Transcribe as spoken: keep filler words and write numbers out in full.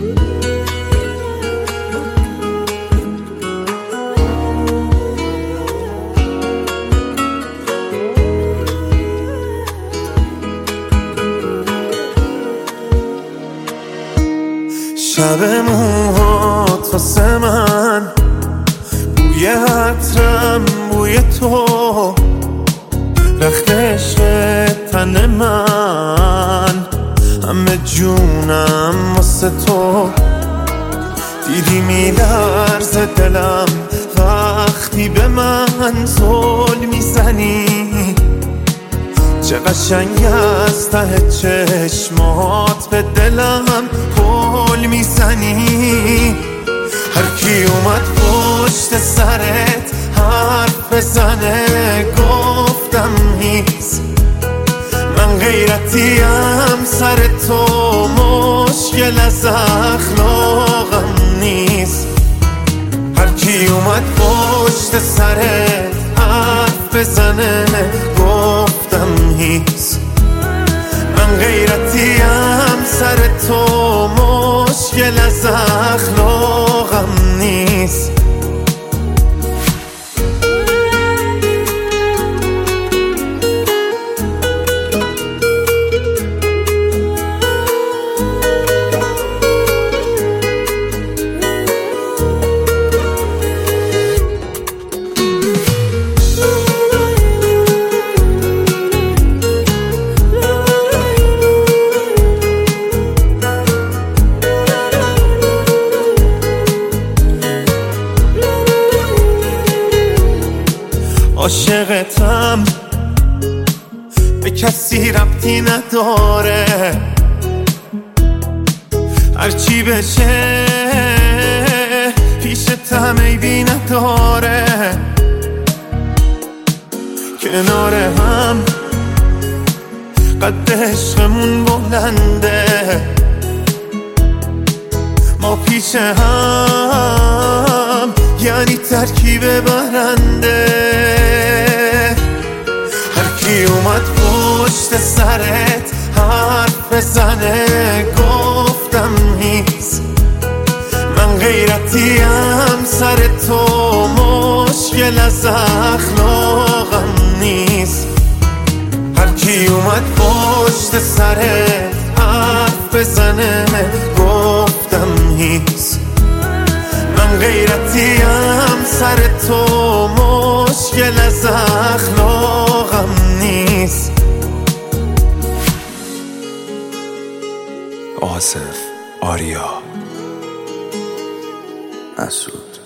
شب موهات واسه من بوی عطرم بوی تو رخت عشق تن من همه جونم واسه تو دیدی میلرزه دلم وقتی به من زل میزنی چه قشنگ از ته چشمات به دلم پل میزنی هر کی اومد پشت سرت حرف بزنه گفتم نیست من غیرتیم سر تو مشکل از اخلاقم نیست هر کی اومد پشت سرت حرف بزنه گفتم نیست من غیرتیم سر تو مشکل از اخلاقم نیست عاشقتم به کسی ربطی نداره هرچی بشه پیشتم عیبی نداره کنار هم قد عشقمون بلنده ما پیش هم یعنی ترکیب برنده هر کی اومد پشت سرت حرف بزنه گفتم نیست من غیرتیم سر تو مشکل از اخلاقم نیست هر کی اومد پشت سرت حرف بزنه گفتم نیست من غیرتیم سر تو مشکل از اخلاقم نیست آصف آریا مسعود